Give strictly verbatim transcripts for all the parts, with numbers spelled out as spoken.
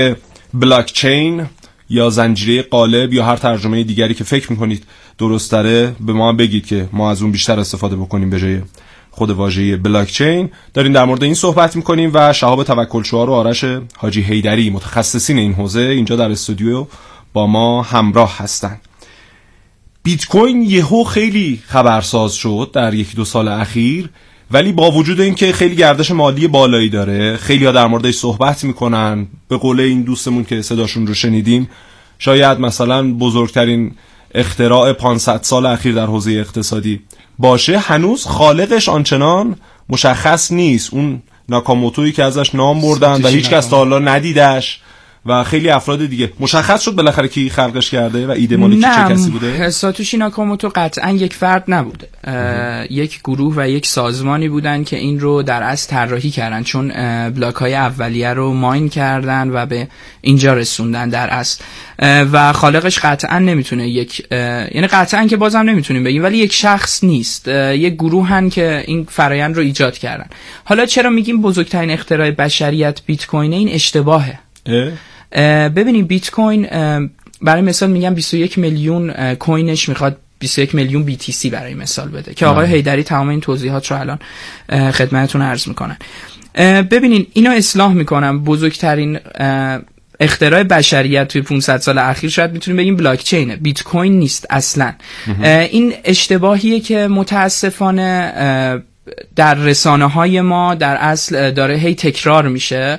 بلاک چین یا زنجیره قالب یا هر ترجمه دیگری که فکر میکنید درست تره به ما بگید که ما از اون بیشتر استفاده بکنیم به جای خود واژه بلاک چین. داریم در مورد این صحبت میکنیم و شهاب توکلشوار و آرش حاجی حیدری متخصصین این حوزه اینجا در استودیو با ما همراه هستن. بیت کوین یهو خیلی خبرساز شد در یکی دو سال اخیر، ولی با وجود اینکه خیلی گردش مالی بالایی داره، خیلی ها در موردش صحبت میکنن. به قول این دوستمون که صداشون رو شنیدیم، شاید مثلا بزرگترین اختراع پانصد سال اخیر در حوزه اقتصادی باشه، هنوز خالقش آنچنان مشخص نیست. اون ناکاموتویی که ازش نام بردن و هیچ کس تا حالا ندیدش و خیلی افراد دیگه. مشخص شد بالاخره کی خلقش کرده و ایده مالی چه کسی بوده؟ نه، ساتوشی ناکاموتو قطعا یک فرد نبوده، یک گروه و یک سازمانی بودن که این رو در اصل طراحی کردن، چون بلاک های اولیه رو ماین کردن و به اینجا رسوندن در اصل. و خالقش قطعا نمیتونه یک، یعنی قطعا که بازم نمیتونیم بگیم، ولی یک شخص نیست، یک گروهن که این فرآیند رو ایجاد کردن. حالا چرا میگیم بزرگترین اختراع بشریت بیت کوینه؟ این اشتباهه. ببینید بیت کوین برای مثال میگم بیست و یک میلیون کوینش میخواد بیست و یک میلیون بی تی سی برای مثال بده که آقای حیدری تمام این توضیحات رو الان خدمتتون عرض میکنن. ببینید اینو اصلاح میکنم، بزرگترین اختراع بشریت توی پانصد سال اخیر شاید میتونیم بگیم بلاک چینه، بیت کوین نیست اصلا. این اشتباهیه که متاسفانه در رسانه های ما در اصل داره هی تکرار میشه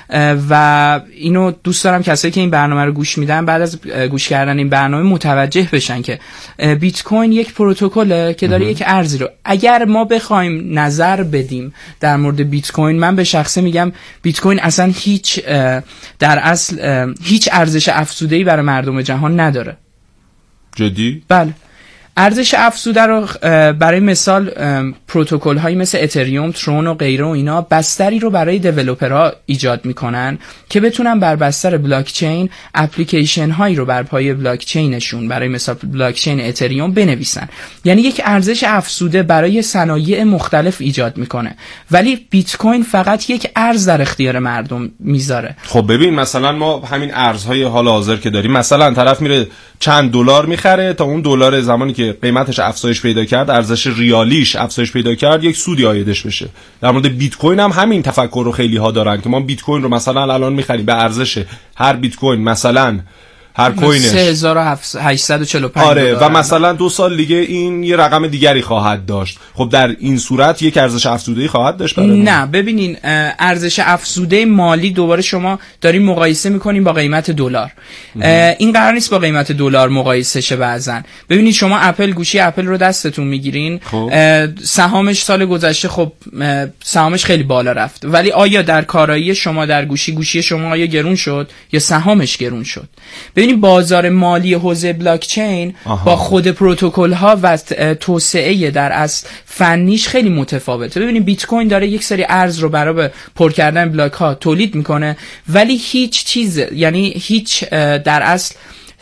و اینو دوست دارم کسایی که این برنامه رو گوش میدن بعد از گوش کردن این برنامه متوجه بشن که بیت کوین یک پروتکله که داره یک ارزی رو، اگر ما بخوایم نظر بدیم در مورد بیت کوین، من به شخصه میگم بیت کوین اصلا هیچ در اصل هیچ ارزش افزوده‌ای برای مردم جهان نداره. جدی؟ بله. ارزش افزوده رو برای مثال پروتکل هایی مثل اتریوم، ترون و غیره و اینا بستری رو برای دیولپرها ایجاد میکنن که بتونن بر بستر بلاک چین اپلیکیشن هایی رو بر پایه بلاک چینشون، برای مثال بلاک چین اتریوم بنویسن. یعنی یک ارزش افزوده برای صنایع مختلف ایجاد میکنه، ولی بیت کوین فقط یک ارز در اختیار مردم میذاره. خب ببین مثلا ما همین ارزهای حال حاضر که داریم، مثلا طرف میره چند دلار میخره تا اون دلار زمانی که قیمتش افزایش پیدا کرد، ارزش ریالیش افزایش پیدا کرد، یک سودی عایدش بشه. در مورد بیت کوین هم همین تفکر رو خیلی ها دارن که ما بیت کوین رو مثلا الان میخریم به ارزش هر بیت کوین مثلا هر کوینش سه هزار و هشتصد و چهل و پنج آره و مثلا دو سال دیگه این یه رقم دیگری خواهد داشت. خب در این صورت یک ارزش افزوده‌ای خواهد داشت برای نه ببینین ارزش افزوده مالی دوباره شما دارین مقایسه میکنین با قیمت دلار. این قرار نیست با قیمت دلار مقایسه شه. بعضن ببینید شما اپل، گوشی اپل رو دستتون میگیرین، سهامش سال گذشته خب سهامش خیلی بالا رفت، ولی آیا در کارایی شما در گوشی گوشی شما آیا گرون شد یا سهامش گرون شد؟ ببینید بازار مالی حوزه بلاک چین با خود پروتکل ها و توسعه در اصل فنیش خیلی متفاوته. ببینید بیت کوین داره یک سری ارز رو برای پر کردن بلاک ها تولید میکنه، ولی هیچ چیز، یعنی هیچ در اصل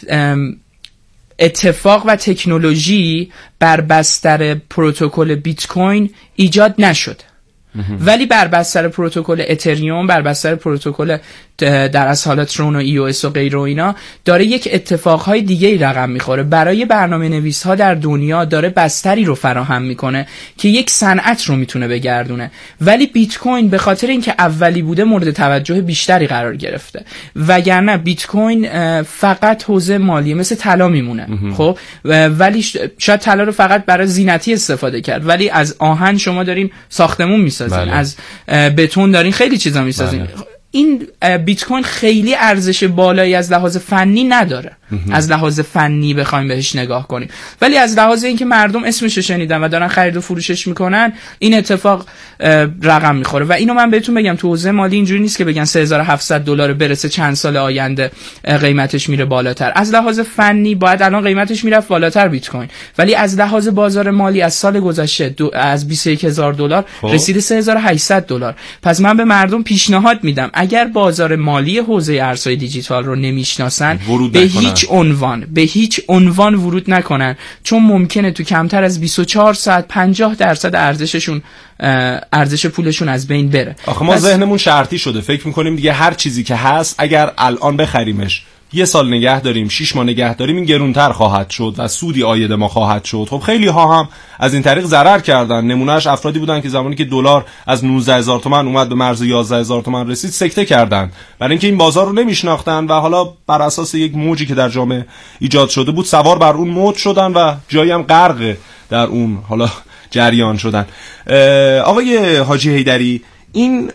اتفاق و تکنولوژی بر بستر پروتکل بیت کوین ایجاد نشد، ولی بر بستر پروتکل اتریوم، بر بستر پروتکل در اصل حالت ترون و ای او اس و غیره و اینا داره یک اتفاقهای دیگه رقم میخوره. برای برنامه نویس ها در دنیا داره بستری رو فراهم میکنه که یک صنعت رو میتونه بگردونه، ولی بیت کوین به خاطر اینکه اولی بوده مورد توجه بیشتری قرار گرفته، وگرنه بیت کوین فقط حوزه مالی مثل طلا میمونه. خب ولی شاید طلا رو فقط برای زینتی استفاده کرد، ولی از آهن شما دارین ساختمون میسازین، بله. از بتون دارین خیلی چیزا میسازین. بله. این بیت کوین خیلی ارزش بالایی از لحاظ فنی نداره، از لحاظ فنی بخوایم بهش نگاه کنیم، ولی از لحاظ اینکه مردم اسمش رو شنیدن و دارن خرید و فروشش میکنن این اتفاق رقم میخوره. و اینو من بهتون بگم تو حوزه مالی اینجوری نیست که بگن سه هزار و هفتصد دلار برسه چند سال آینده قیمتش میره بالاتر. از لحاظ فنی باید الان قیمتش میرفت بالاتر بیت کوین، ولی از لحاظ بازار مالی از سال گذشته از بیست و یک هزار دلار رسیده سه هزار و هشتصد دلار. پس من به مردم پیشنهاد میدم اگر بازار مالی حوزه ارزهای دیجیتال رو نمیشناسن به نکنن. هیچ عنوان به هیچ عنوان ورود نکنن، چون ممکنه تو کمتر از بیست و چهار ساعت پنجاه درصد ارزششون ارزش پولشون از بین بره. آخه ما ذهنمون شرطی شده، فکر میکنیم دیگه هر چیزی که هست اگر الان بخریمش یه سال نگه داریم، شش ماه نگه داریم، این گرونتر خواهد شد و سودی عاید ما خواهد شد. خب خیلی ها هم از این طریق ضرر کردن. نمونهش افرادی بودن که زمانی که دلار از نوزده هزار تومان اومد به مرز یازده هزار تومان رسید سکته کردن، برای اینکه این بازار رو نمیشناختن و حالا بر اساس یک موجی که در جامعه ایجاد شده بود سوار بر اون موج شدن و جایی هم غرق در اون حالا جریان شدن. آقای حاجی حیدری، این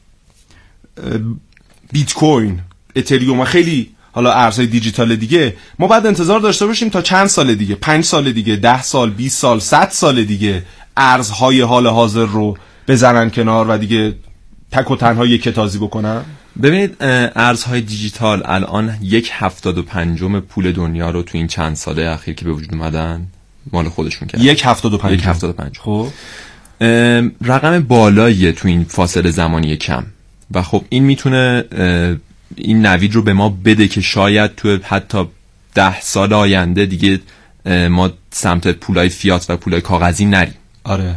بیت کوین، اتریوم و خیلی حالا ارزهای دیجیتال دیگه، ما بعد انتظار داشته باشیم تا چند سال دیگه، پنج سال دیگه، ده سال، بیست سال، صد سال دیگه ارزهای حال حاضر رو بزنن کنار و دیگه تک و تنها یک کتازی بکنن؟ ببینید ارزهای دیجیتال الان یک هفتاد و پنجم پول دنیا رو تو این چند ساله اخیر که به وجود اومدن مال خودشون کردن. یک هفتاد و پنج. یک هفتاد و پنج. خب رقم بالاییه تو این فاصله زمانی کم و خب این میتونه این نوید رو به ما بده که شاید تو حتی ده سال آینده دیگه ما سمت پولای فیات و پولای کاغذی نریم. آره.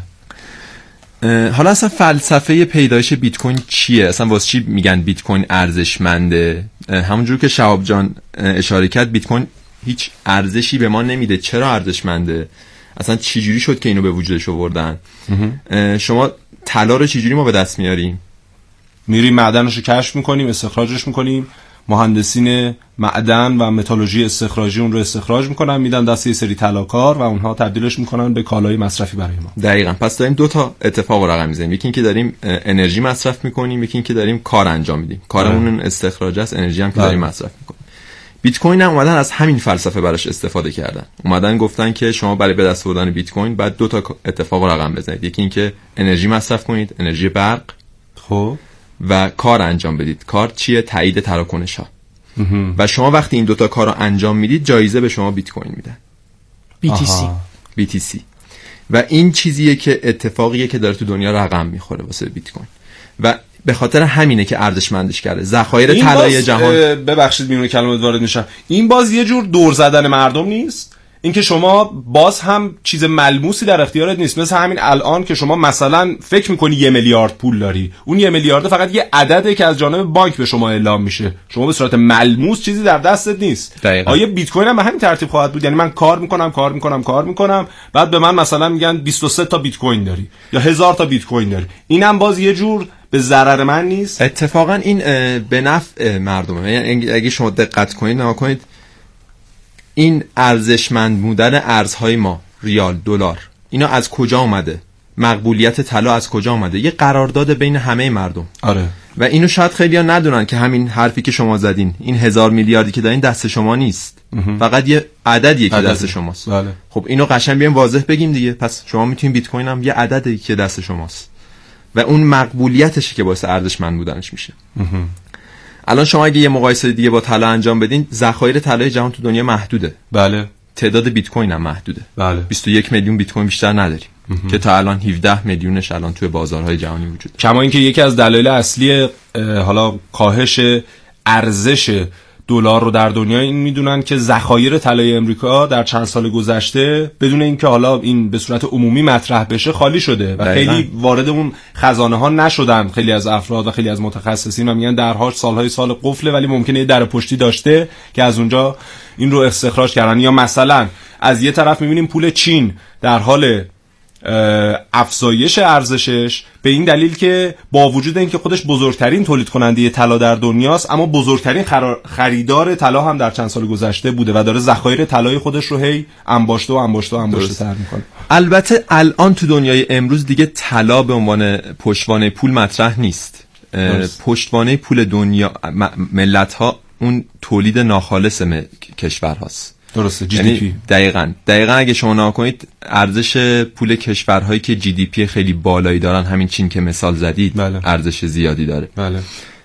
حالا اصلا فلسفه پیدایش بیت کوین چیه؟ اصلا واسه چی میگن بیت کوین ارزشمنده؟ همونجور که شهاب جان اشاره کرد، بیت کوین هیچ ارزشی به ما نمیده. چرا ارزشمنده؟ اصلا چی جوری شد که اینو به وجودش آوردن؟ شما طلا رو چی جوری ما به دست میاریم؟ میریم معدنشو کشف میکنیم، استخراجش میکنیم، مهندسین معدن و متالورژی استخراجی اون رو استخراج میکنن، میدن دست یه سری طلاکار و اونها تبدیلش میکنن به کالای مصرفی برای ما. دقیقاً. پس داریم دو تا اتفاق رقم میزنیم، یکی اینکه داریم انرژی مصرف میکنیم، یکی اینکه داریم کار انجام میدیم. کارمون استخراج است، انرژی هم که داریم مصرف میکنیم. بیت کوین هم اومدن از همین فلسفه براش استفاده کردن. اومدن گفتن که شما برای به دست آوردن بیت کوین بعد دو تا اتفاق رقم بزنید، یکی اینکه انرژی مصرف کنید، انرژی برق، خب، و کار انجام بدید. کار چیه؟ تایید تراکنش ها. و شما وقتی این دوتا کار رو انجام میدید جایزه به شما بیت کوین میدن، بی تی سی. بی تی سی. و این چیزیه که اتفاقیه که داره تو دنیا رقم میخوره واسه بیت کوین و به خاطر همینه که ارزشمندش کرده. ذخایر طلای جهان، ببخشید میونه کلمات وارد میشم، این باز یه جور دور زدن مردم نیست؟ اینکه شما باز هم چیز ملموسی در اختیارت نیست، مثل همین الان که شما مثلا فکر میکنی یه میلیارد پول داری، اون یه میلیارد فقط یه عدده که از جانب بانک به شما اعلام میشه، شما به صورت ملموس چیزی در دستت نیست. دقیقا. آیا بیت کوین هم به همین ترتیب خواهد بود؟ یعنی من کار میکنم کار میکنم کار میکنم بعد به من مثلا میگن بیست و سه تا بیت کوین داری یا هزار تا بیت کوین داری، اینم باز یه جور به ضرر من نیست؟ اتفاقا این به نفع مردمه. یعنی اگه شما دقت کنید نگاه کنید، این ارزشمند بودن ارزهای ما، ریال، دلار، اینا از کجا اومده؟ مقبولیت طلا از کجا اومده؟ یه قرارداد بین همه مردم. آره. و اینو شاید خیلی‌ها ندونن که همین حرفی که شما زدین، این هزار میلیاردی که دارین دست شما نیست، فقط یه عددیه که دست شماست. بله. خب اینو قشنگ بیایم واضح بگیم دیگه. پس شما میتونین بیت کوین هم یه عددی که دست شماست و اون مقبولیتشه که باعث ارزشمند بودنش میشه. الان شما اگه یه مقایسه دیگه با طلا انجام بدین، ذخایر طلای جهان تو دنیا محدوده. بله. تعداد بیت کوین هم محدوده. بله. بیست و یک میلیون بیت کوین بیشتر نداریم که تا الان هفده میلیونش الان توی بازارهای جهانی وجود داره. کما اینکه یکی از دلایل اصلی حالا کاهش ارزش دلار رو در دنیا این میدونن که ذخایر طلای امریکا در چند سال گذشته بدون اینکه حالا این به صورت عمومی مطرح بشه خالی شده و دقیقا. خیلی وارد اون خزانه ها نشدن. خیلی از افراد و خیلی از متخصصین و میگن درهاش سالهای سال قفله ولی ممکنه یه در پشتی داشته که از اونجا این رو استخراج کردن. یا مثلا از یه طرف میبینیم پول چین در حال افزایش ارزشش به این دلیل که با وجود اینکه خودش بزرگترین تولید کننده طلا در دنیاست اما بزرگترین خریدار طلا هم در چند سال گذشته بوده و داره ذخایر طلای خودش رو هی انباشته و انباشته و انباشته تر میکنه. البته الان تو دنیای امروز دیگه طلا به عنوان پشتوانه پول مطرح نیست. پشتوانه پول دنیا ملت ها اون تولید ناخالص کشور هاست. درسته. جی دی پی. دقیقاً دقیقاً اگه شما نگاه کنید ارزش پول کشورهایی که جی دی پی خیلی بالایی دارن، همین چین که مثال زدید، بله. ارزش زیادی داره. بله.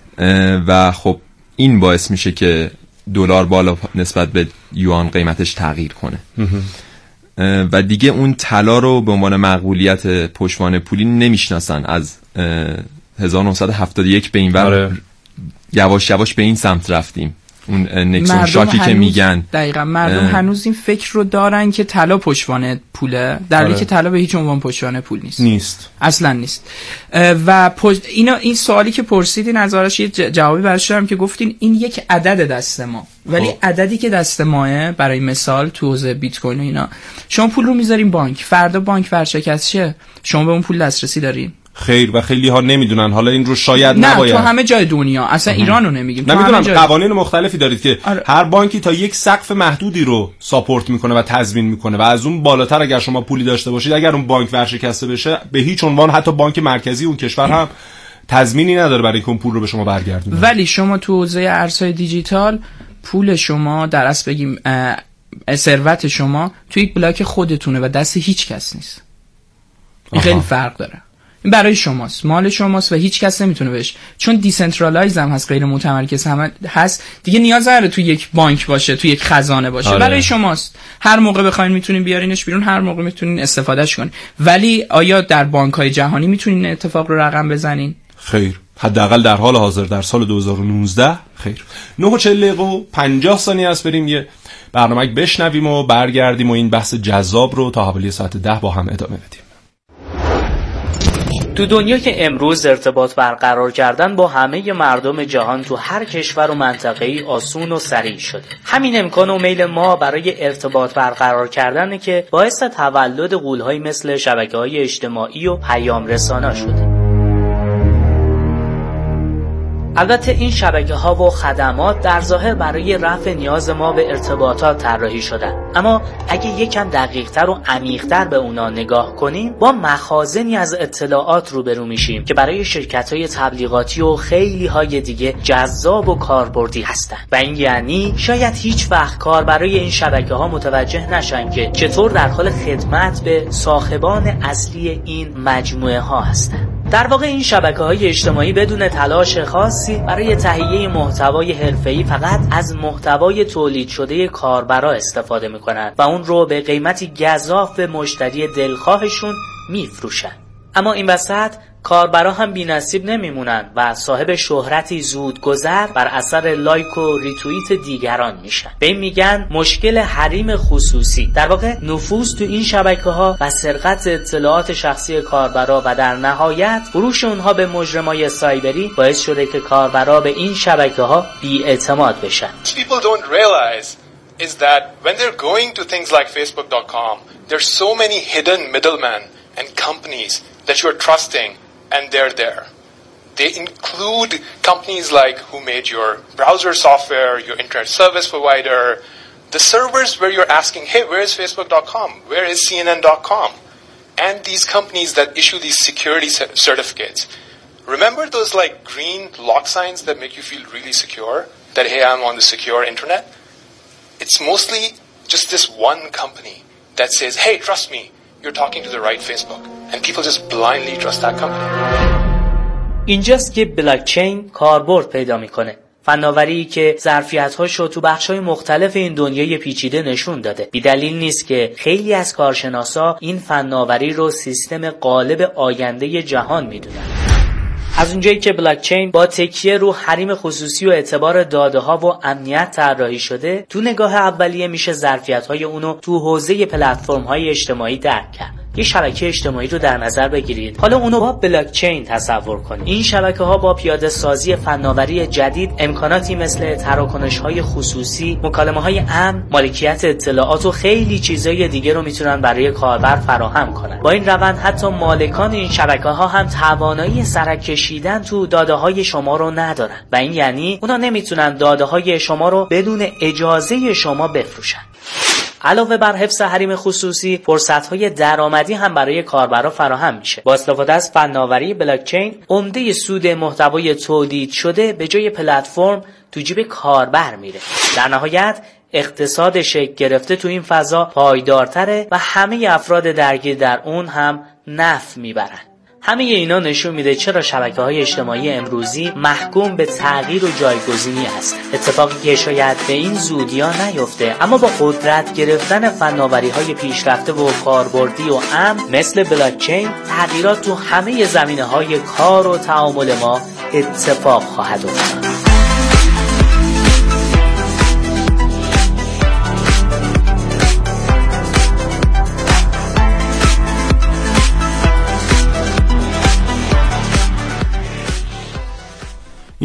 و خب این باعث میشه که دلار بالا نسبت به یوان قیمتش تغییر کنه. و دیگه اون طلا رو به عنوان مقبولیت پشتوانه پولی نمیشناسن. از هزار و نهصد و هفتاد و یک به این ور یواش یواش به این سمت رفتیم. اون نکسون شاکی که میگن دقیقاً مردم اه... هنوز این فکر رو دارن که طلا پشتوانه پوله، در حالی که طلا به هیچ عنوان پشتوانه پول نیست. نیست. اصلا نیست. و پشت... اینا این سوالی که پرسیدین از آرش یه جوابی براش دارم که گفتین این یک عدد دست ما، ولی آه. عددی که دست ماه برای مثال تو حوزه بیت کوین و اینا، شما پول رو میذارین بانک، فردا بانک ورشکست شه، شما به اون پول دسترسی دارین؟ خیر. و خیلی ها نمیدونن. حالا این رو شاید نه نباید. نه تو همه جای دنیا، اصلا ایران رو نمیگیم. نمیدونم قوانین مختلفی دارید که آره. هر بانکی تا یک سقف محدودی رو ساپورت میکنه و تضمین میکنه و از اون بالاتر اگر شما پولی داشته باشید، اگر اون بانک ورشکسته بشه، به هیچ عنوان حتی بانک مرکزی اون کشور هم تضمینی نداره برای اینکه اون پول رو به شما برگردونه. ولی شما تو حوزه ارزهای دیجیتال پول شما در اصل بگیم ثروت شما تو یک بلاک خودتونه و دست هیچ کس نیست. این خیلی فرق داره. این برای شماست، مال شماست و هیچ کس نمیتونه بهش، چون دیسنترالایز هم هست، غیر متمرکز هم هست، دیگه نیاز نداره تو یک بانک باشه، تو یک خزانه باشه. آره. برای شماست، هر موقع بخواید میتونین بیارینش بیرون، هر موقع میتونین استفادهش کنین. ولی آیا در بانک‌های جهانی میتونین اتفاق رو رقم بزنین؟ خیر. حداقل در حال حاضر در سال دو هزار و نوزده خیر. نه و چهل دقیقه و پنجاه ثانیه است بریم یه برنامه بشنویم و برگردیم و این بحث جذاب رو تا حوالی ساعت ده با هم ادامه بدیم. تو دنیا که امروز ارتباط برقرار کردن با همه مردم جهان تو هر کشور و منطقه‌ای آسون و سریع شده. همین امکان و میل ما برای ارتباط برقرار کردنه که باعث تولد غول‌هایی مثل شبکه‌های اجتماعی و پیام رسانا شده. البته این شبکه‌ها و خدمات در ظاهر برای رفع نیاز ما به ارتباطات طراحی شدن، اما اگه یکم دقیق‌تر و عمیق‌تر به اونا نگاه کنیم، با مخازنی از اطلاعات روبرو میشیم که برای شرکت‌های تبلیغاتی و خیلی‌های دیگه جذاب و کاربردی هستن. و این یعنی شاید هیچ وقت کاربرای این شبکه‌ها متوجه نشن که چطور در حال خدمت به صاحبان اصلی این مجموعه‌ها هستن. در واقع این شبکه‌های اجتماعی بدون تلاش خاصی برای تهیه محتوای حرفه‌ای فقط از محتوای تولید شده کاربرا استفاده می‌کنند و اون رو به قیمتی گزاف به مشتری دلخواهشون می‌فروشن. اما این وسط کاربرا هم بی‌نصیب نمیمونن و صاحب شهرتی زودگذر بر اثر لایک و ریتوییت دیگران میشن. به این میگن مشکل حریم خصوصی. در واقع نفوذ تو این شبکه‌ها و سرقت اطلاعات شخصی کاربرا و در نهایت فروش اونها به مجرمای سایبری باعث شده که کاربرا به این شبکه‌ها بی‌اعتماد بشن. People don't realize is that when they're going to things like facebook dot com, there's so many hidden middlemen and companies that you're trusting, and they're there. They include companies like who made your browser software, your internet service provider, the servers where you're asking, hey, where is facebook dot com? Where is c n n dot com? And these companies that issue these security certificates. Remember those like green lock signs that make you feel really secure? That, hey, I'm on the secure internet? It's mostly just this one company that says, hey, trust me, you're talking to the right Facebook. And people just blindly trust that company. اینجاست که بلاکچین کاربرد پیدا میکنه. فناوری که ظرفیت‌هاش رو تو بخش‌های مختلف این دنیای پیچیده نشون داده. بی‌دلیل نیست که خیلی از کارشناسا این فناوری رو سیستم غالب آینده جهان میدونن. از اونجایی که بلاکچین با تکیه رو حریم خصوصی و اعتبار داده‌ها و امنیت طراحی شده، تو نگاه اولیه میشه ظرفیت‌های اونو تو حوزه پلتفرم‌های اجتماعی درک کرد. یه شبکه اجتماعی رو در نظر بگیرید. حالا اونو با بلاکچین تصور کنید. این شبکه‌ها با پیاده سازی فناوری جدید امکاناتی مثل تراکنش‌های خصوصی، مکالمه‌های امن، مالکیت اطلاعات و خیلی چیزای دیگه رو میتونن برای کاربر فراهم کنن. با این روند حتی مالکان این شبکه‌ها هم توانایی سرک کشیدن تو داده‌های شما رو ندارن. و این یعنی اونا نمیتونن داده‌های شما رو بدون اجازه شما بفروشن. علاوه بر حفظ حریم خصوصی، فرصت‌های درآمدی هم برای کاربرا فراهم میشه. با استفاده از فناوری بلاکچین، عمده سود محتوای تولید شده به جای پلتفرم تو جیب کاربر میره. در نهایت اقتصاد شکل گرفته تو این فضا پایدارتره و همه افراد درگیر در اون هم نفع میبرن. همه اینا نشون میده چرا شبکه‌های اجتماعی امروزی محکوم به تغییر و جایگزینی هستند. اتفاقی که شاید به این زودیا نیفته، اما با قدرت گرفتن فناوری‌های پیشرفته و کاربردی و امن مثل بلاکچین، تغییرات تو همه زمینه‌های کار و تعامل ما اتفاق خواهد افتاد.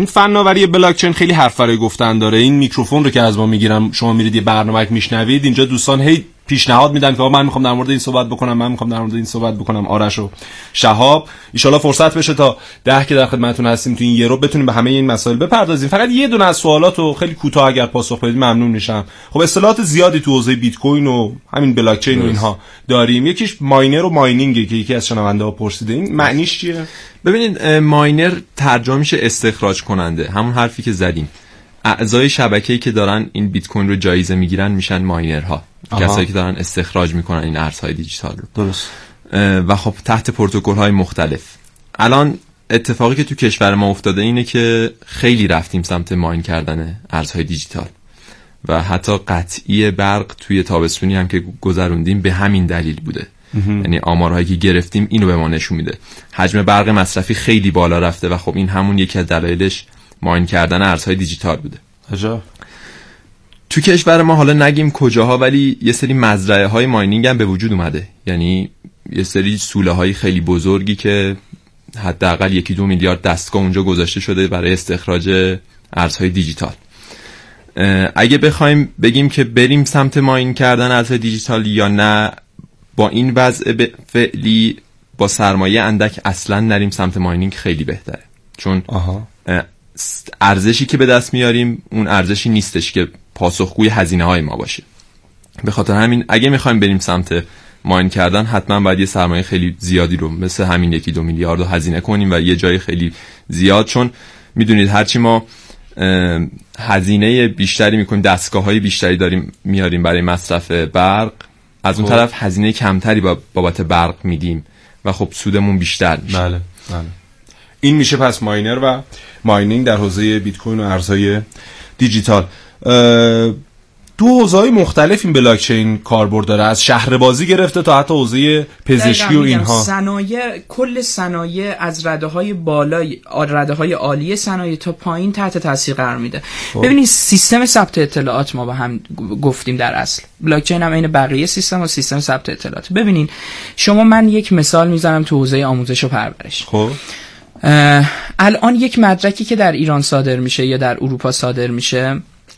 این فناوری بلاک چین خیلی حرف برای گفتن داره. این میکروفون رو که از ما میگیرم، شما میرید یه برنامه میشنوید، اینجا دوستان هی پیشنهاد میدن که من میخوام در مورد این صحبت بکنم، من میخوام در مورد این صحبت بکنم. آرش و شهاب ان شاءالله فرصت بشه تا ده که در خدمتتون هستیم تو این یه رو بتونیم به همه این مسائل بپردازیم. فقط یه دونه از سوالاتو خیلی کوتاه اگر پاسخ بدید ممنون میشم. خب اصطلاحات زیادی تو حوزه بیت کوین و همین بلاک چین و اینها داریم. یکیش ماینر و ماینینگه که یکی از شنونده ها پرسیده. این معنیش چیه؟ ببینید ماینر ترجمه میشه استخراج کننده، همون حرفی که زدیم. اعضای شبکه‌ای که دارن این بیت کوین رو جایزه میگیرن میشن ماینرها، کسایی که دارن استخراج میکنن این ارزهای دیجیتال رو. درست. و خب تحت پروتکل‌های مختلف. الان اتفاقی که تو کشور ما افتاده اینه که خیلی رفتیم سمت ماین کردن ارزهای دیجیتال و حتی قطعی برق توی تابستونی هم که گذروندیم به همین دلیل بوده. یعنی آمارهایی که گرفتیم اینو به ما نشون میده. حجم برق مصرفی خیلی بالا رفته و خب این همون یکی از دلایلش ماین کردن ارزهای دیجیتال بوده. عجب. تو کشور ما حالا نگیم کجاها، ولی یه سری مزرعه های ماینینگ هم به وجود اومده. یعنی یه سری سوله های خیلی بزرگی که حداقل یکی دو میلیارد دستگاه اونجا گذاشته شده برای استخراج ارزهای دیجیتال. اگه بخوایم بگیم که بریم سمت ماین کردن ارزهای دیجیتال یا نه، با این وضع فعلی با سرمایه اندک اصلا نریم سمت ماینینگ خیلی بهتره. چون آها. ارزشی که به دست میاریم اون ارزشی نیستش که پاسخگوی هزینه های ما باشه. به خاطر همین اگه میخوایم بریم سمت ماین کردن حتما باید یه سرمایه خیلی زیادی رو مثل همین یکی دو میلیارد رو هزینه کنیم و یه جای خیلی زیاد. چون میدونید هرچی ما هزینه بیشتری میکنیم، دستگاه های بیشتری داریم میاریم برای مصرف برق، از اون طرف هزینه کمتری بابت برق میدیم و خب سودمون بیشتر میشه. بله بله. این میشه پس ماینر و ماینینگ در حوزه بیت کوین و ارزهای دیجیتال. دو حوزه‌های مختلف این بلاک چین کاربرد داره، از شهر بازی گرفته تا حتی حوزه پزشکی و اینها. صنایع، کل صنایع از رده‌های بالای رده‌های عالی صنایع تا پایین تحت تاثیر قرار میده. ببینید سیستم ثبت اطلاعات ما با هم گفتیم در اصل. بلاک چین هم عین بقیه سیستم و سیستم ثبت اطلاعات. ببینید شما، من یک مثال میزنم تو حوزه آموزش و پرورش. خب الان یک مدرکی که در ایران صادر میشه یا در اروپا صادر میشه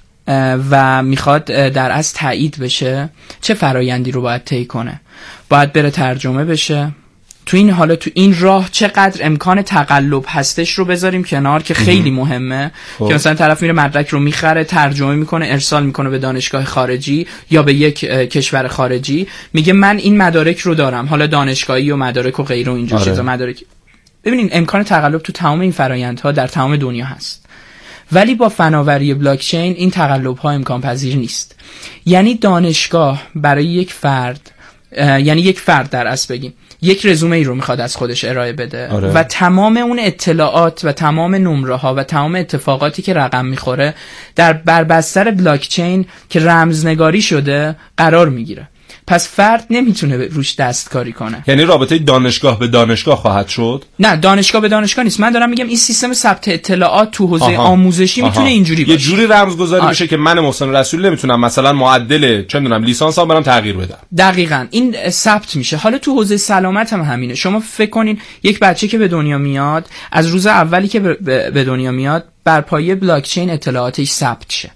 و میخواد در از تایید بشه، چه فرایندی رو باید طی کنه؟ باید بره ترجمه بشه. تو این حالا تو این راه چقدر امکان تقلب هستش رو بذاریم کنار که خیلی مهمه. که مثلا طرف میره مدرک رو میخره، ترجمه میکنه، ارسال میکنه به دانشگاه خارجی یا به یک کشور خارجی، میگه من این مدارک رو دارم، حالا دانشگاهی و مدارک و غیره و اینجور چیزا. مدارک، ببینین امکان تقلب تو تمام این فرآیندها در تمام دنیا هست، ولی با فناوری بلاک چین این تقلب ها امکان پذیر نیست. یعنی دانشگاه برای یک فرد، یعنی یک فرد در اصل بگیم یک رزومه ای رو میخواد از خودش ارائه بده. آره. و تمام اون اطلاعات و تمام نمره ها و تمام اتفاقاتی که رقم میخوره در بربستر بلاک چین که رمزنگاری شده قرار میگیره. پس فرد نمیتونه روش دستکاری کنه. یعنی رابطه دانشگاه به دانشگاه خواهد شد؟ نه، دانشگاه به دانشگاه نیست. من دارم میگم این سیستم ثبت اطلاعات تو حوزه آها. آموزشی آها. میتونه اینجوری باشه. یه جوری رمزگذاری بشه که من محسن رسولی نمیتونم مثلا معدل چه میدونم لیسانسام برام تغییر بدم. دقیقاً این ثبت میشه. حالا تو حوزه سلامت هم همینه. شما فکر کنین یک بچه که به دنیا میاد، از روز اولی که به دنیا میاد بر پایه بلاک چین اطلاعاتش ثبت شه.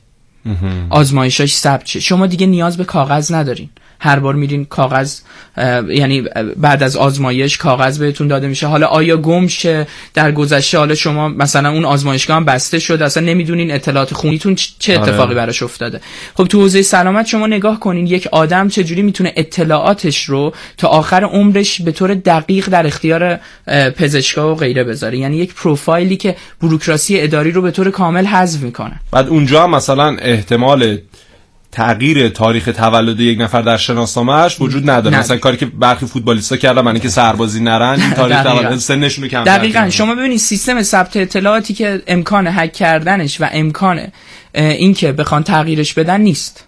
آزمایشاش ثبت شه. شما دیگه نیاز به کاغذ ندارین. هر بار میرین کاغذ، یعنی بعد از آزمایش کاغذ بهتون داده میشه. حالا آیا گم شه در گذشته، حالا شما مثلا اون آزمایشگاه هم بسته شد، اصلا نمیدونین اطلاعات خونیتون چه اتفاقی براش افتاده. خب تو حوزه سلامت شما نگاه کنین یک آدم چجوری میتونه اطلاعاتش رو تا آخر عمرش به طور دقیق در اختیار پزشکا و غیره بذاره. یعنی یک پروفایلی که بوروکراسی اداری رو به طور کامل حذف میکنه. بعد اونجا هم مثلا احتمال تغییر تاریخ تولد یک نفر در شناسنامه‌اش وجود نداره. مثلا کاری که برخی فوتبالیستا کردن برای اینکه سربازی نرن، این تاریخ تولد سنشون رو کم کردن. دقیقاً. شما ببینید سیستم ثبت اطلاعاتی که امکان هک کردنش و امکان این که بخوان تغییرش بدن نیست.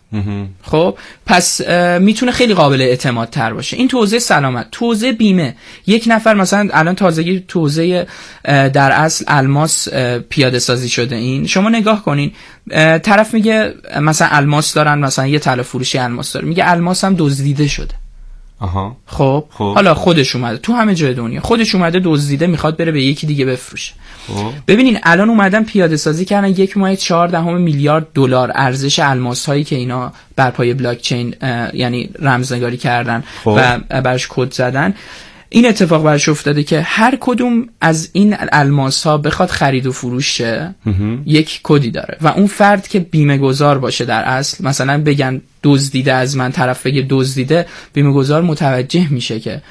خب پس میتونه خیلی قابل اعتماد تر باشه. این تو حوزه سلامت. تو حوزه بیمه یک نفر مثلا الان تازگی تو حوزه در اصل الماس پیاده سازی شده. این شما نگاه کنین، طرف میگه مثلا الماس دارن، مثلا یه طلا فروشی الماس داره، میگه الماس هم دزدیده شده. آها. خب. خب حالا خودش اومده تو همه جای دنیا، خودش اومده دزدیده میخواد بره به یکی دیگه بفروشه. خب. ببینین الان اومدن پیاده سازی کردن یک ماه چهار دهم میلیارد دلار ارزش الماس هایی که اینا بر پای بلاک چین یعنی رمزنگاری کردن خب. و برش کد زدن. این اتفاق برش افتاده که هر کدوم از این الماس ها بخواد خرید و فروش شه یک کدی داره و اون فرد که بیمه گذار باشه در اصل، مثلا بگن دزدیده از من، طرف بگه دزدیده، بیمه گذار متوجه میشه که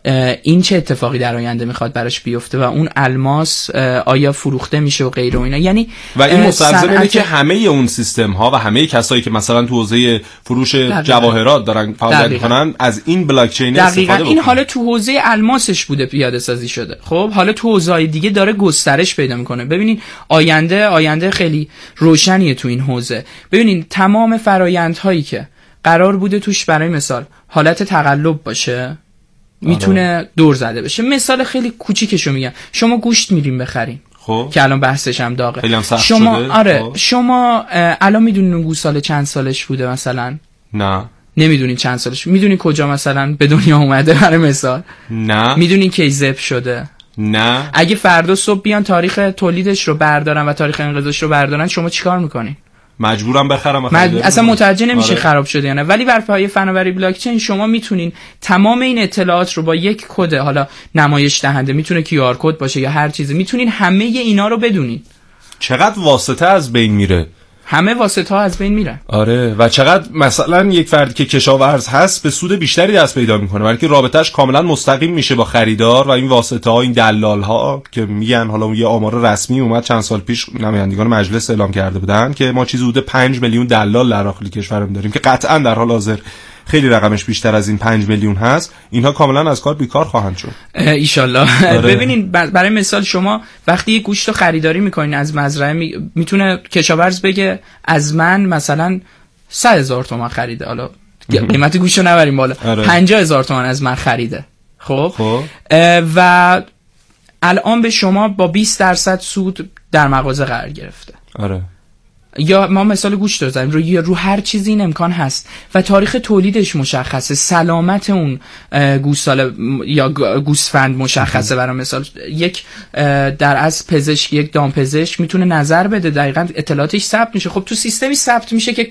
این چه اتفاقی در آینده میخواد براش بیفته و اون الماس آیا فروخته میشه و غیره و اینا. یعنی و این مستلزم اینه که همه اون سیستم ها و همه کسایی که مثلا تو حوزه فروش دقیقا. جواهرات دارن فعالیت میکنن از این بلاک چین استفاده بکنن. این حالا تو حوزه الماسش بوده پیاده سازی شده، خب حالا تو حوزه‌های دیگه داره گسترش پیدا میکنه. ببینین آینده آینده خیلی روشنیه تو این حوزه. ببینین تمام فرآیندهایی که قرار بوده توش برای مثال حالت تقلب باشه میتونه دور زده بشه. مثال خیلی کوچیکشو میگم، شما گوشت میریم بخریم خب که الان بحثش هم داغه، خیلی هم سخت شما شده. آره خب. شما الان میدونین اون گوساله چند سالش بوده مثلا؟ نه نمیدونین چند سالش. میدونین کجا مثلا به دنیا اومده برای مثال؟ نه. میدونین کی ذبح شده؟ نه. اگه فردا صبح بیان تاریخ تولیدش رو بردارن و تاریخ انقضاضش رو بردارن شما چیکار میکنین؟ مجبورم بخرم. مج... اصلا متوجه نمیشه آره. خراب شده یا نه. ولی بر پایه فناوری بلاک چین شما میتونین تمام این اطلاعات رو با یک کد، حالا نمایش دهنده، میتونه کیو آر کد باشه یا هر چیزی، میتونین همه اینا رو بدونین. چقدر واسطه از بین میره؟ همه واسطه ها از بین میرن. آره. و چقدر مثلا یک فرد که کشاورز هست به سود بیشتری دست پیدا میکنه، برای که رابطهش کاملا مستقیم میشه با خریدار و این واسطه ها، این دلال ها که میگن، حالا یه آمار رسمی اومد چند سال پیش نمایندگان مجلس اعلام کرده بودن که ما چیزی حدود پنج میلیون دلال در داخل کشورمون داریم که قطعا در حال حاضر خیلی رقمش بیشتر از این پنج میلیون هست. اینها کاملا از کار بیکار خواهند شد ان شاءالله. آره. ببینین برای مثال شما وقتی یه گوشت رو خریداری میکنین از مزرعه، می... میتونه کشاورز بگه از من مثلا سه هزار تومان خریده، حالا قیمت گوشت رو نبریم بالا، آره. پنجاه هزار تومان از من خریده. خب, خب. و الان به شما با بیست درصد سود در مغازه قرار گرفته. آره. یا ما مثال گوشت رو زدیم، رو رو هر چیزی این امکان هست و تاریخ تولیدش مشخصه، سلامت اون گوساله یا گوسفند مشخصه. برای مثال یک در از پزشک، یک دامپزشک میتونه نظر بده، دقیقاً اطلاعاتش ثبت میشه. خب تو سیستمی ثبت میشه که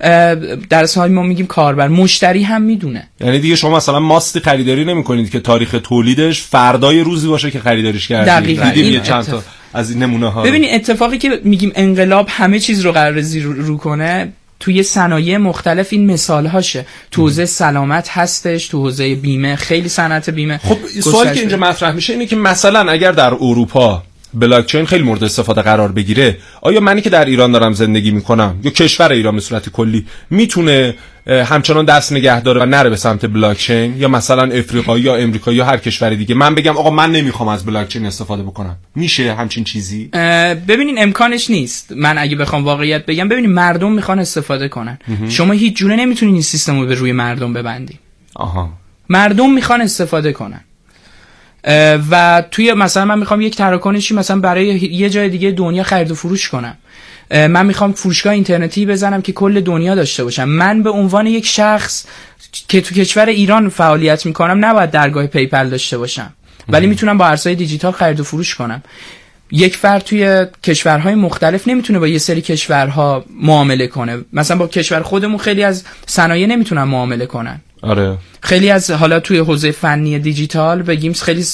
در اصل ما میگیم کاربر، مشتری هم میدونه. یعنی دیگه شما مثلا ماستی خریداری نمیکنید که تاریخ تولیدش فردای روزی باشه که خریداریش کردید. دیدیم چند تا از این نمونه ها. ببینید اتفاقی که میگیم انقلاب همه چیز رو قرار زیر رو کنه، توی صنایع مختلف این مثال هاشه. تو حوزه سلامت هستش، تو حوزه بیمه، خیلی صنعت بیمه. خب سوالی که اینجا مطرح میشه اینه که مثلا اگر در اروپا بلاک چین خیلی مورد استفاده قرار بگیره، آیا منی که در ایران دارم زندگی میکنم یا کشور ایران به صورت کلی میتونه همچنان دست نگه داره و نره به سمت بلاک چین؟ یا مثلا افریقا یا امریکا یا هر کشور دیگه من بگم آقا من نمیخوام از بلاک چین استفاده بکنم، میشه همچین چیزی؟ ببینین امکانش نیست. من اگه بخوام واقعیت بگم، ببینین مردم میخوان استفاده کنن. شما هیچ جوره نمیتونین این سیستم رو به روی مردم ببندین. آها. مردم میخوان استفاده کنن و توی مثلا من میخوام یک تراکنشی مثلا برای یه جای دیگه دنیا خرید و فروش کنم، من میخوام فروشگاه اینترنتی بزنم که کل دنیا داشته باشم. من به عنوان یک شخص که تو کشور ایران فعالیت میکنم نباید درگاه پیپل داشته باشم، ولی میتونم با ارزهای دیجیتال خرید و فروش کنم. یک فرد توی کشورهای مختلف نمیتونه با یه سری کشورها معامله کنه. مثلا با کشور خودمون خیلی از صنایع نمیتونن معامله کنن. آره. خیلی از حالا توی حوزه فنی دیجیتال بگیم، خیلی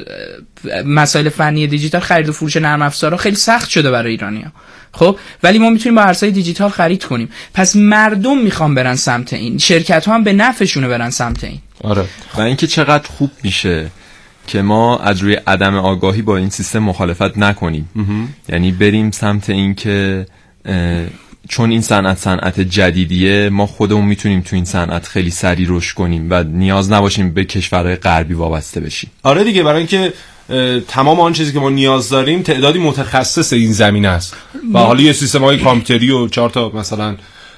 مسائل فنی دیجیتال، خرید و فروش نرم افزارها خیلی سخت شده برای ایرانی‌ها. خب ولی ما میتونیم با ارزهای دیجیتال خرید کنیم. پس مردم میخوان برن سمت این، شرکت‌ها هم به نفعشونه برن سمت این. آره. و اینکه چقدر خوب میشه که ما از روی عدم آگاهی با این سیستم مخالفت نکنیم. یعنی بریم سمت این که چون این صنعت صنعت جدیدیه، ما خودمون میتونیم تو این صنعت خیلی سریع رشد کنیم و نیاز نباشیم به کشورهای غربی وابسته بشیم. آره دیگه، برای اینکه تمام آن چیزی که ما نیاز داریم تعدادی متخصص این زمینه است و حالا یه سیستم‌های کامپیوتری و چهار تا مثلا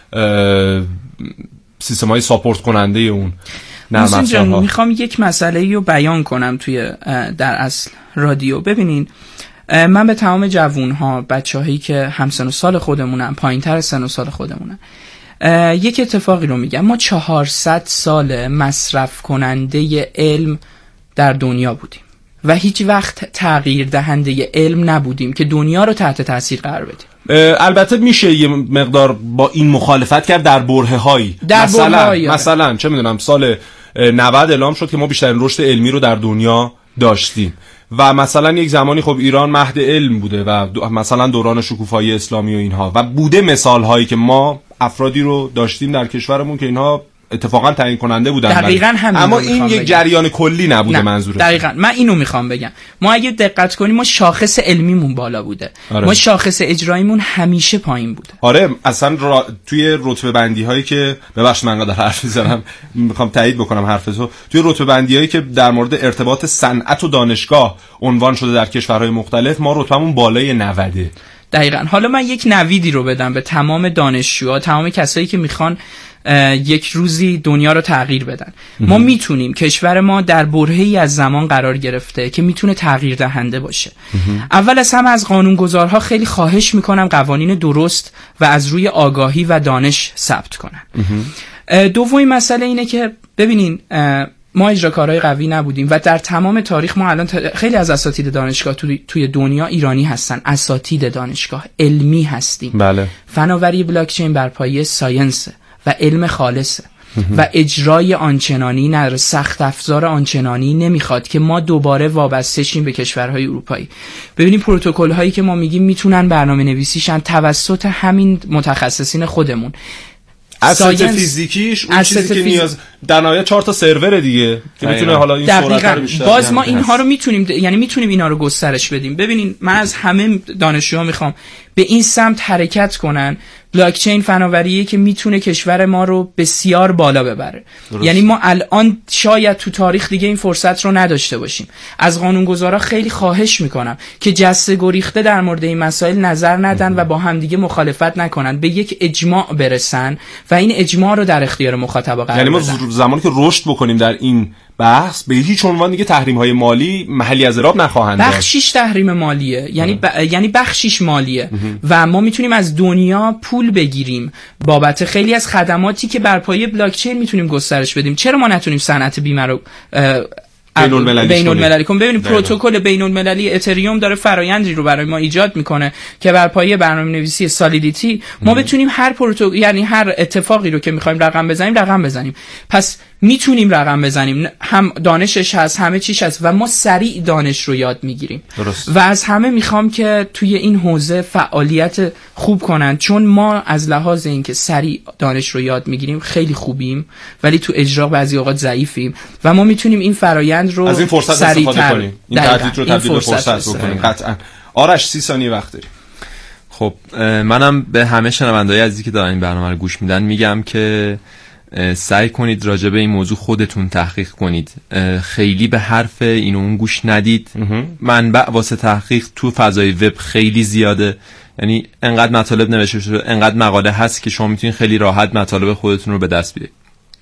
سیستم‌های ساپورت کننده اون نرم افزارها. میخوام یک مسئله رو بیان کنم توی در اصل رادیو. ببینین من به تمام جوون‌ها، بچه‌هایی که همسن و سال خودمونن، پایین‌تر از سن و سال خودمونن، یک اتفاقی رو میگم، ما چهارصد سال مصرف کننده علم در دنیا بودیم و هیچ وقت تغییر دهنده علم نبودیم که دنیا رو تحت تاثیر قرار بدیم. البته میشه یه مقدار با این مخالفت کرد در برهه هایی، در مثلا برهه‌ای مثلا چه میدونم سال نود اعلام شد که ما بیشترین رشد علمی رو در دنیا داشتیم و مثلا یک زمانی خب ایران مهد علم بوده و مثلا دوران شکوفایی اسلامی و اینها و بوده مثال هایی که ما افرادی رو داشتیم در کشورمون که اینها اتفاقا تعیین کننده بودن. دقیقاً همین. اما این یک جریان کلی نبوده. نه. منظوره دقیقاً من اینو میخوام بگم، ما اگه دقت کنیم ما شاخص علمیمون بالا بوده. آره. ما شاخص اجراییمون همیشه پایین بوده. آره اصلا را... توی رتبه بندی هایی که ببخشید من قدر حرف میزنم میخوام تایید بکنم حرفتو، توی رتبه بندی هایی که در مورد ارتباط صنعت و دانشگاه عنوان شده در کشورهای مختلف ما رتبمون بالای نود. دقیقاً. حالا من یک نویدی رو بدم به تمام دانشجوها، تمام کسایی که میخوان یک روزی دنیا رو تغییر بدن. ما میتونیم، کشور ما در برهه‌ای از زمان قرار گرفته که میتونه تغییر دهنده باشه. اول از همه از قانونگذارها خیلی خواهش میکنم قوانین درست و از روی آگاهی و دانش ثبت کنن. دومین مسئله اینه که ببینین ما اجراکارهای قوی نبودیم و در تمام تاریخ ما الان خیلی از اساتید دانشگاه توی, توی دنیا ایرانی هستن، اساتید دانشگاه علمی هستیم. بله. فناوری بلاکچین بر پایه ساینسه و علم خالصه و اجرای آنچنانی نداره، سخت افزار آنچنانی نمیخواد که ما دوباره وابسته شیم به کشورهای اروپایی. ببینیم پروتکل هایی که ما میگیم میتونن برنامه نویسیشن توسط همین متخصصین خودمون. اسست فیزیکیش اون چیزی که فیز... نیاز در نهایت چهار تا سرور دیگه که میتونه حالا این سرعت رو بیشتر. باز ما اینها رو میتونیم د... یعنی میتونیم اینا رو گسترش بدیم. ببینین من از همه دانشجوها میخوام به این سمت حرکت کنن. بلاکچین فناوریه که میتونه کشور ما رو بسیار بالا ببره. درست. یعنی ما الان شاید تو تاریخ دیگه این فرصت رو نداشته باشیم. از قانونگذارا خیلی خواهش میکنم که جسته گریخته در مورد این مسائل نظر ندن و با هم دیگه مخالفت نکنن، به یک اجماع برسن و این اجماع رو در اختیار مخاطبا قرار بدن. یعنی ما زمانی که رشد بکنیم در این بحث به هیچ عنوان دیگه تحریم‌های مالی محلی از اعراب نخواهند داشت. بخشیش تحریم مالیه، یعنی ب... یعنی بخشیش مالیه و ما میتونیم از دنیا پول بگیریم بابت خیلی از خدماتی که بر پایه بلاکچین میتونیم گسترش بدیم. چرا ما نتونیم صنعت بیمه رو بین المللی کنیم؟ ببینید پروتکل بین المللی اتریوم داره فرآیندی رو برای ما ایجاد میکنه که بر پایه برنامه‌نویسی سالیدیتی ما بتونیم هر پروتکل، یعنی هر اتفاقی رو که میخوایم رقم بزنیم رقم بزنیم. پس میتونیم رقم بزنیم، هم دانشش هست همه چیش هست و ما سریع دانش رو یاد میگیریم. درست. و از همه میخوام که توی این حوزه فعالیت خوب کنن، چون ما از لحاظ اینکه سریع دانش رو یاد میگیریم خیلی خوبیم ولی تو اجرا بعضی اوقات ضعیفیم و ما میتونیم این فرایند رو از این فرصت استفاده کنیم، این تهدید رو تبدیل به فرصت بکنیم. قطعا. آرش سی ثانیه وقت داریم. خب منم به همه شنونده‌های عزیزی که دارن این برنامه رو گوش میدن میگم که سعی کنید راجع به این موضوع خودتون تحقیق کنید، خیلی به حرف این و اون گوش ندید. منبع واسه تحقیق تو فضای وب خیلی زیاده، یعنی انقدر مطالب نوشته شده، انقدر مقاله هست که شما میتونید خیلی راحت مطالب خودتون رو به دست بیارید.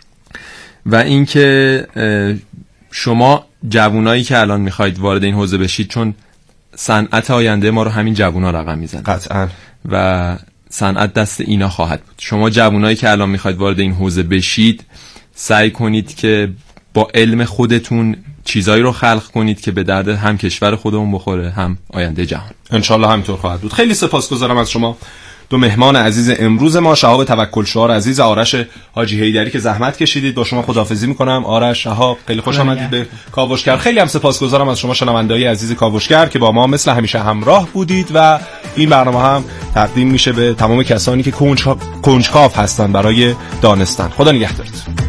و اینکه شما جوونایی که الان میخواید وارد این حوزه بشید، چون صنعت آینده ما رو همین جوونا رقم میزنه قطعا و صنعت دست اینا خواهد بود. شما جوانایی که الان میخواید وارد این حوزه بشید سعی کنید که با علم خودتون چیزایی رو خلق کنید که به درد هم کشور خودمون بخوره هم آینده جهان. انشالله همینطور خواهد بود. خیلی سپاسگزارم از شما دو مهمان عزیز امروز ما، شهاب توکل شعار عزیز، آرش حاجی حیدری که زحمت کشیدید. با شما خداحافظی میکنم. آرش، شهاب، خیلی خوش آمدید به کاوشگر. خیلی هم سپاسگزارم از شما شنونده‌های عزیز کاوشگر که با ما مثل همیشه همراه بودید و این برنامه هم تقدیم میشه به تمام کسانی که کنجکاو هستن برای دانستن. خدا نگهدارتون.